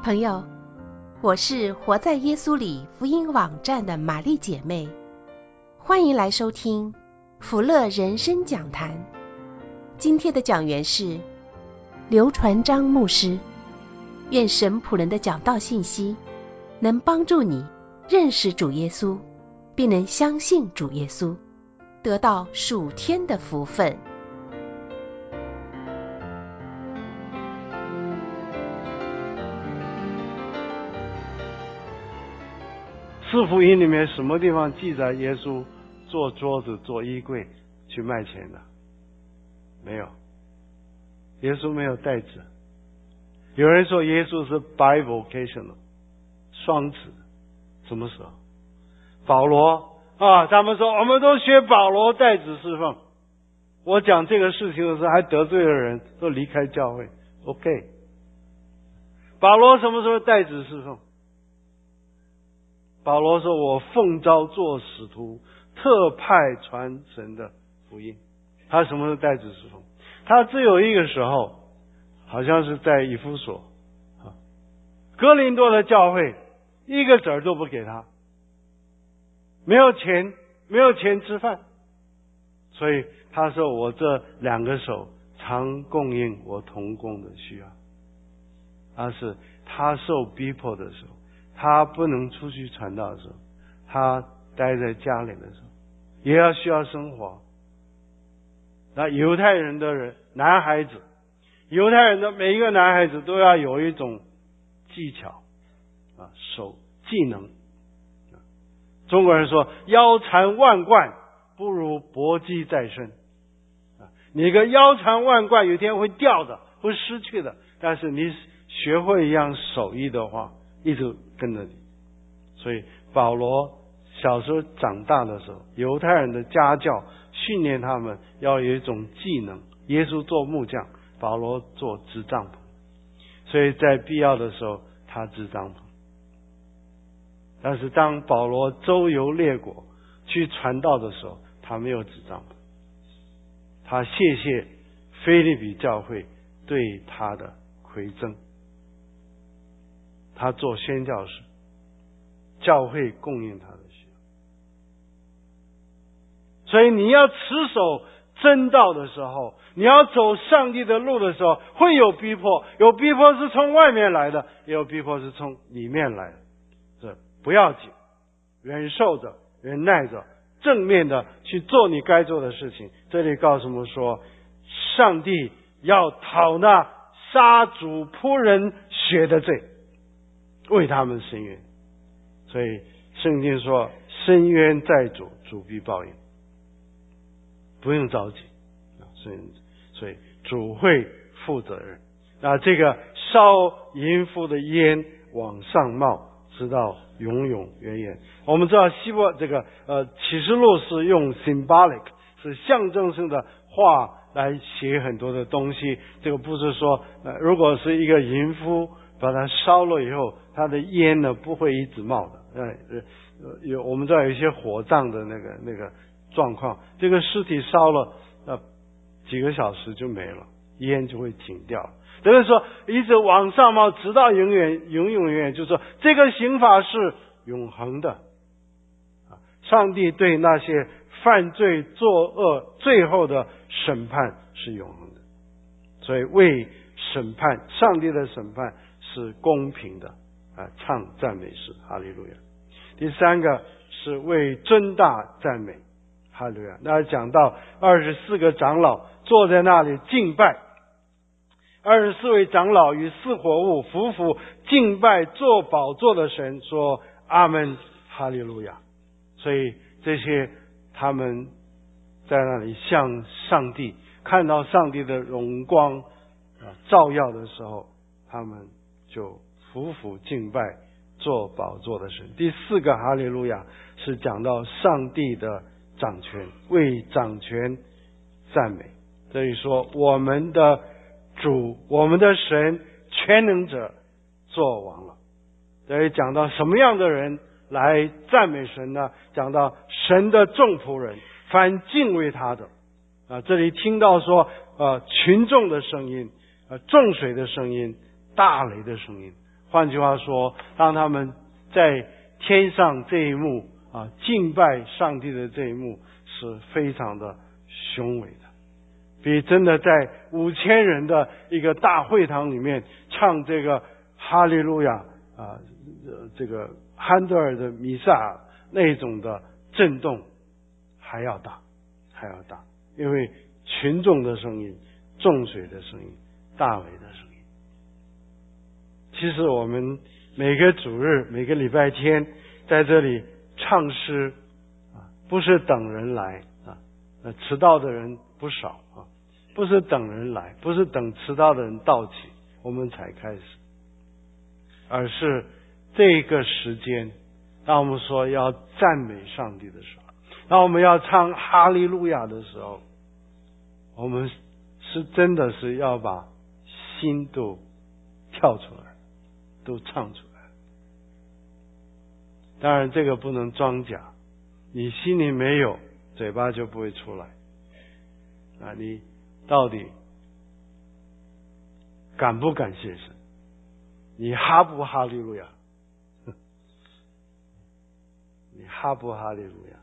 朋友，我是活在耶稣里福音网站的玛丽姐妹，欢迎来收听福乐人生讲坛。今天的讲员是刘传章牧师。愿神仆人的讲道信息能帮助你认识主耶稣，并能相信主耶稣，得到属天的福分。 四福音里面什么地方记载耶稣做桌子做衣柜去卖钱的？没有。耶稣没有带子。有人说耶稣是 bivocational 双子，什么时候？保罗他们说我们都学保罗带子侍奉。我讲这个事情的时候还得罪了人，都离开教会。OK， 保罗什么时候带子侍奉？保罗说我奉召做使徒，特派传神的福音。他什么时候带子侍奉？他只有一个时候，好像是在以弗所，哥林多的教会一个子儿都不给他，没有钱吃饭，所以他说我这两个手常供应我同工的需要。他受逼迫的时候，他不能出去传道的时候，他待在家里的时候，也要需要生活。那犹太人的男孩子，犹太人的每一个男孩子都要有一种技巧技能。中国人说腰缠万贯不如搏击在身。你个腰缠万贯有一天会掉的，会失去的，但是你学会一样手艺的话，一直跟着你。所以保罗小时候长大的时候，犹太人的家教训练他们要有一种技能。耶稣做木匠，保罗做织帐篷，所以在必要的时候他织帐篷。但是当保罗周游列国去传道的时候，他没有织帐篷。他谢腓立比教会对他的馈赠，他做宣教士，教会供应他的需要。所以你要持守真道的时候，你要走上帝的路的时候，会有逼迫，有逼迫是从外面来的，也有逼迫是从里面来的。这不要紧，忍受着，忍耐着，正面的去做你该做的事情。这里告诉我们说，上帝要讨那杀主仆人血的罪，为他们伸冤。所以圣经说伸冤在主，主必报应，不用着急。所以主会负责任。那这个烧淫妇的烟往上冒，直到永永远远。我们知道启示录是用 symbolic， 是象征性的话来写很多的东西。这个不是说如果是一个淫妇把它烧了以后，它的烟呢不会一直冒的。我们知道有一些火葬的那个状况，这个尸体烧了几个小时就没了，烟就会停掉。等于说一直往上冒，直到永永远远，就是说这个刑罚是永恒的。上帝对那些犯罪作恶最后的审判是永恒的，所以为审判，上帝的审判是公平的。唱赞美诗，哈利路亚。第三个是为尊大赞美，哈利路亚。那讲到24个长老坐在那里敬拜，24位长老与四活物匍匐敬拜坐宝座的神，说阿们，哈利路亚。所以这些他们在那里向上帝，看到上帝的荣光照耀的时候，他们就匍匐敬拜坐宝座的神。第四个哈利路亚是讲到上帝的掌权，为掌权赞美。这里说我们的主，我们的神全能者做王了。这里讲到什么样的人来赞美神呢？讲到神的众仆人，凡敬畏他的。这里听到说群众的声音，众水的声音，大雷的声音， 换句话说，当他们在天上这一幕敬拜上帝的这一幕是非常的雄伟的，比真的在5000人的一个大会堂里面唱这个哈利路亚这个汉德尔的弥撒那种的震动还要大，因为群众的声音、众水的声音、大伟的声音。其实我们每个主日、每个礼拜天在这里唱诗不是等人来迟到的人不少不是等人来，不是等迟到的人到齐我们才开始，而是这个时间，当我们说要赞美上帝的时候，当我们要唱哈利路亚的时候，我们是真的是要把心都跳出来，都唱出来。当然这个不能装假，你心里没有，嘴巴就不会出来你到底感不感谢神？你哈不哈利路亚？你哈不哈利路亚？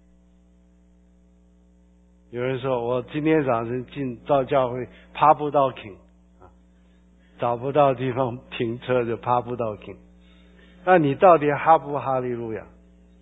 有人说我今天早晨到教会爬不到king找不到地方停车就爬不到king，那你到底哈不哈利路亚？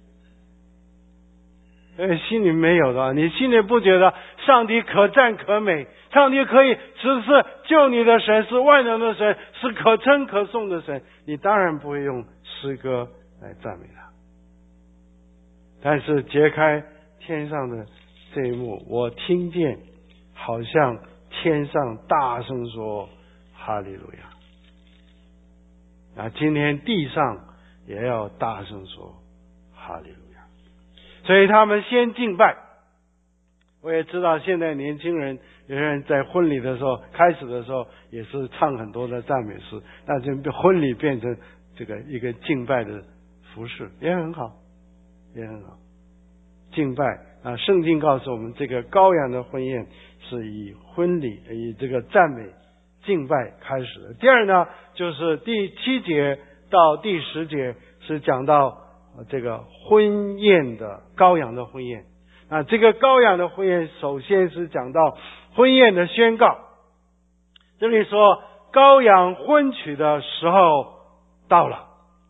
心里没有的话，你心里不觉得上帝可赞可美，上帝可以只是救你的神，是万能的神，是可称可颂的神，你当然不会用诗歌来赞美他。但是揭开天上的这一幕，我听见好像天上大声说哈利路亚，今天地上也要大声说哈利路亚。所以他们先敬拜。我也知道现在年轻人有些人在婚礼的时候开始的时候也是唱很多的赞美诗，那就婚礼变成这个一个敬拜的服饰，也很好，也很好。敬拜圣经告诉我们，这个羔羊的婚宴是以婚礼以这个赞美敬拜开始的。第二呢，就是第7节到第10节是讲到这个婚宴的羔羊的婚宴。这个羔羊的婚宴首先是讲到婚宴的宣告。这里说羔羊婚娶的时候到了，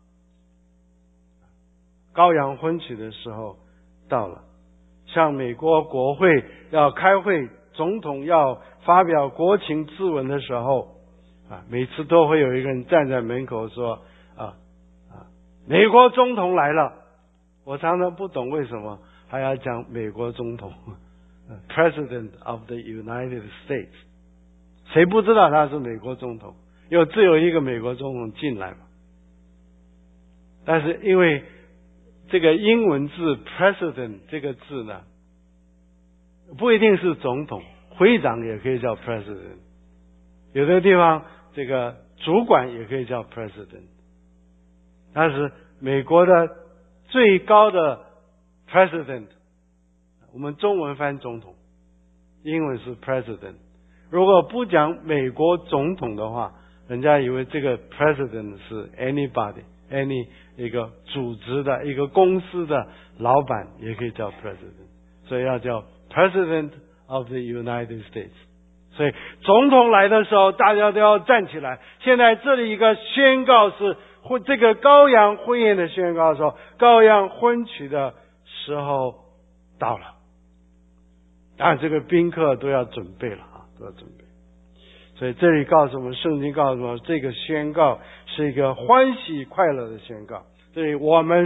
羔羊婚娶的时候到了。像美国国会要开会，总统要发表国情咨文的时候每次都会有一个人站在门口说美国总统来了。我常常不懂为什么还要讲美国总统President of the United States， 谁不知道他是美国总统？只有一个美国总统进来嘛。但是因为这个英文字 President 这个字呢，不一定是总统，会长也可以叫 President， 有的地方这个主管也可以叫 President， 但是美国的最高的 President， 我们中文翻总统，英文是 President。 如果不讲美国总统的话，人家以为这个 President 是 anybody，any 一个组织的一个公司的老板也可以叫 President， 所以要叫 President of the United States。 所以总统来的时候大家都要站起来。现在这里一个宣告是这个羔羊婚宴的宣告说，羔羊婚娶的时候到了。当然这个宾客都要准备了都要准备。所以这里告诉我们，圣经告诉我们，这个宣告是一个欢喜快乐的宣告。所以我们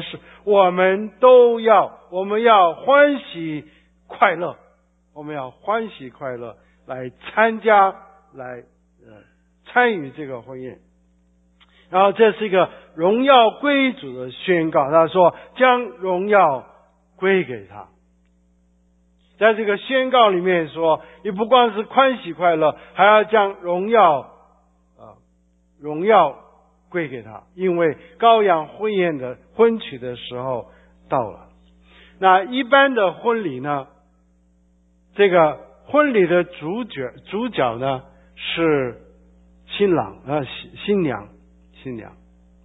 要欢喜快乐，我们要欢喜快乐来参加，来参与这个婚宴。然后这是一个荣耀归主的宣告，他说将荣耀归给他。在这个宣告里面说，你不光是欢喜快乐，还要将荣耀归给他，因为羔羊婚宴的婚娶的时候到了。那一般的婚礼呢，这个婚礼的主角呢是新郎新娘。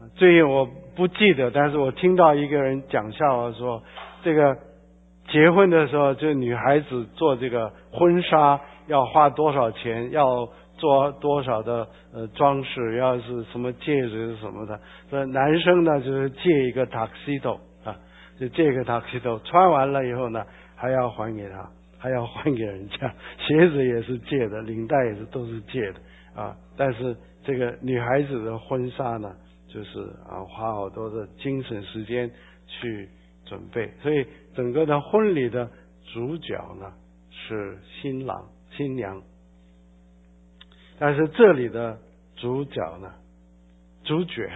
最近我不记得，但是我听到一个人讲笑话说，这个结婚的时候，就女孩子做这个婚纱要花多少钱，要做多少的装饰，要是什么戒指什么的。所以男生呢就是借一个 tuxedo 啊，就借一个 tuxedo， 穿完了以后呢还要还给他，还要还给人家，鞋子也是借的，领带也是都是借的啊。但是这个女孩子的婚纱呢，就是花好多的精神时间去准备，所以整个的婚礼的主角呢是新郎新娘，但是这里的主角呢，主角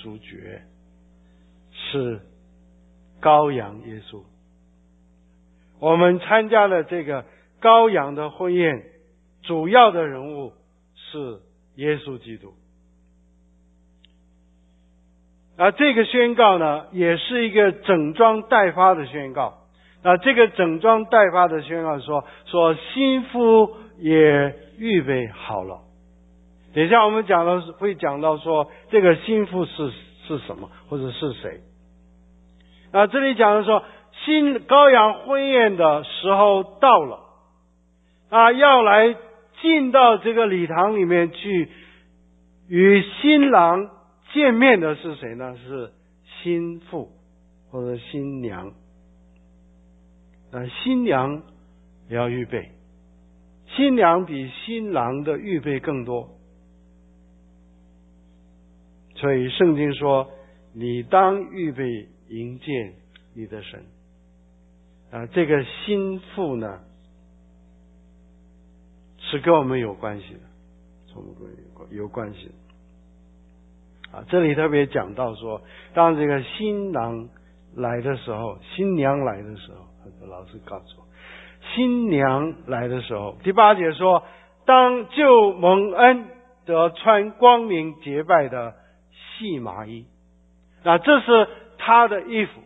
是羔羊耶稣。我们参加了这个羔羊的婚宴，主要的人物是耶稣基督。这个宣告呢，也是一个整装待发的宣告。这个整装待发的宣告说新妇也预备好了。等一下我们会讲到说这个新妇是什么，或者是谁。这里讲的说新羔羊婚宴的时候到了，要来进到这个礼堂里面去与新郎见面的是谁呢？是新妇或者新娘。新娘也要预备，新娘比新郎的预备更多。所以圣经说，你当预备迎接你的神。这个新妇呢，是跟我们有关系的，跟我们有关系的。这里特别讲到说，当这个新郎来的时候，新娘来的时候，老师告诉我，新娘来的时候，第8节说，当就蒙恩得穿光明洁白的细麻衣。这是他的衣服，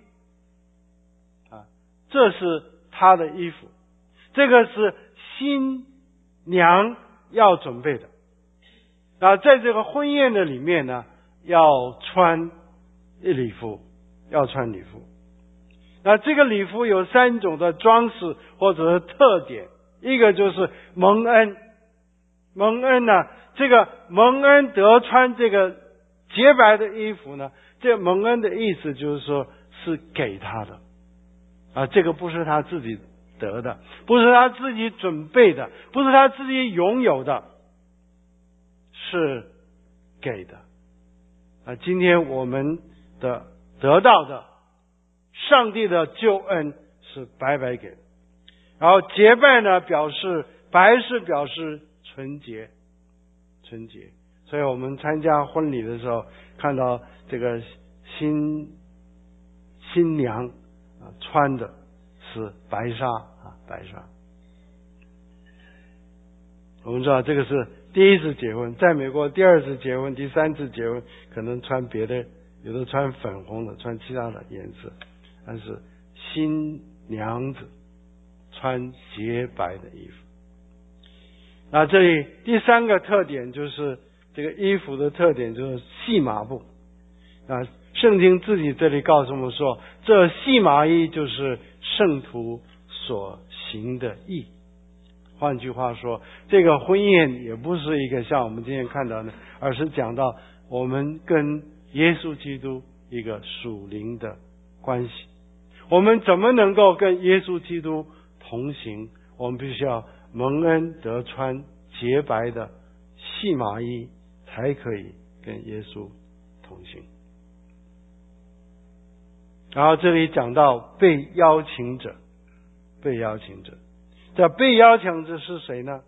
这是他的衣服，这个是新娘要准备的。在这个婚宴的里面呢，要穿礼服，要穿礼服。这个礼服有3种的装饰或者是特点，一个就是蒙恩。蒙恩呢，这个蒙恩得穿这个洁白的衣服呢，这个蒙恩的意思就是说是给他的这个不是他自己得的，不是他自己准备的，不是他自己拥有的，是给的今天我们的得到的上帝的救恩是白白给的。然后洁白呢，白是表示纯洁。所以我们参加婚礼的时候，看到这个新娘穿的是白纱。我们知道这个是第一次结婚，在美国第2次结婚、第3次结婚可能穿别的，有的穿粉红的，穿其他的颜色，但是新娘子穿洁白的衣服。这里第3个特点就是这个衣服的特点就是细麻布。圣经自己这里告诉我们说，这细麻衣就是圣徒所行的义。换句话说，这个婚宴也不是一个像我们今天看到的，而是讲到我们跟耶稣基督一个属灵的关系。我们怎么能够跟耶稣基督同行？我们必须要蒙恩得穿洁白的细麻衣，才可以跟耶稣同行。然后这里讲到被邀请者，这被邀请者是谁呢？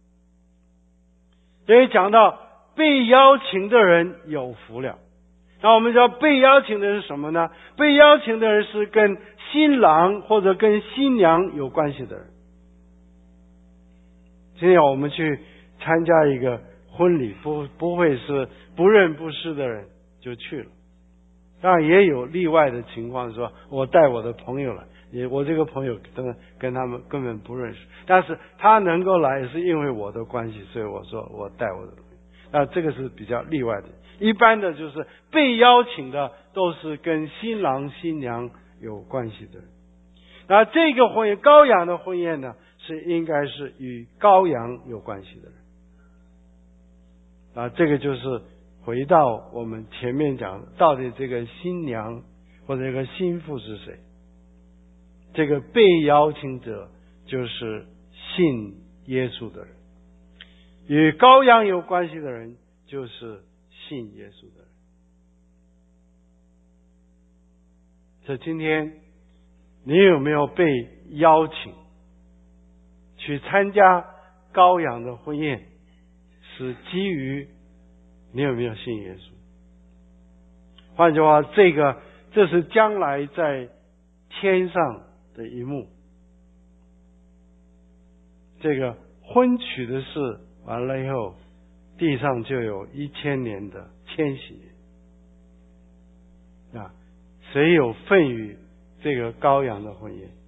这里讲到被邀请的人有福了。那我们知道被邀请的是什么呢？被邀请的人是跟新郎或者跟新娘有关系的人。今天我们去参加一个婚礼，不会是不认不识的人就去了。当然也有例外的情况，说我带我的朋友来，我这个朋友跟他们根本不认识，但是他能够来是因为我的关系，所以我说我带我的朋友。 这个是比较例外的。一般的就是被邀请的都是跟新郎新娘有关系的人。那这个婚宴，羔羊的婚宴呢，是应该是与羔羊有关系的人。这个就是回到我们前面讲的，到底这个新娘或者这个新妇是谁？这个被邀请者就是信耶稣的人，与羔羊有关系的人就是信耶稣的人。所以今天你有没有被邀请去参加羔羊的婚宴，是基于你有没有信耶稣。换句话，这是将来在天上的一幕。这个婚娶的事完了以后，地上就有1000年的千禧年。谁有份于这个羔羊的婚宴？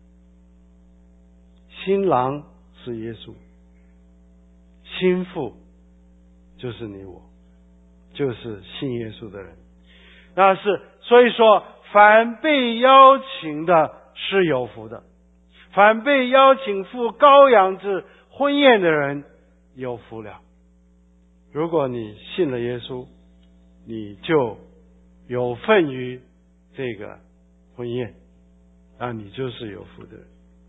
新郎是耶稣，新妇就是你我，就是信耶稣的人。所以说，凡被邀请的是有福的，凡被邀请赴羔羊之婚宴的人有福了。如果你信了耶稣，你就有份于这个婚宴，你就是有福的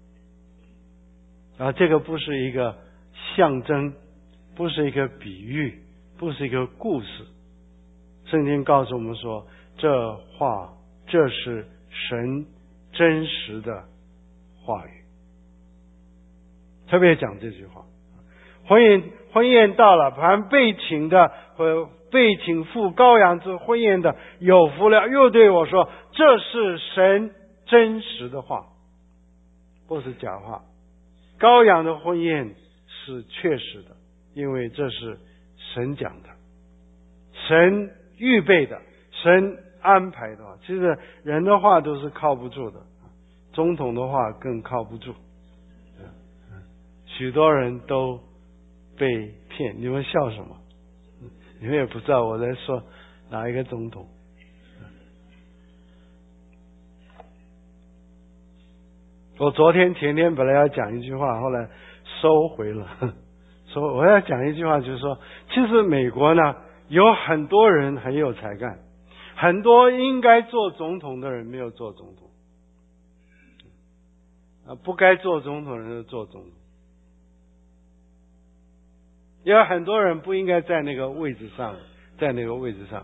人。这个不是一个象征，不是一个比喻，不是一个故事。圣经告诉我们说，这是神真实的话语。特别讲这句话，婚宴到了，凡被请的和被请赴羔羊之婚宴的有福了。又对我说，这是神真实的话，不是假话。羔羊的婚宴是确实的，因为这是神讲的，神预备的，神安排的话。其实人的话都是靠不住的，总统的话更靠不住。许多人都被骗，你们笑什么？你们也不知道我在说哪一个总统。我前天本来要讲一句话，后来收回了。说我要讲一句话，就是说，其实美国呢有很多人很有才干，很多应该做总统的人没有做总统，不该做总统的人就做总统。也有很多人不应该在那个位置上，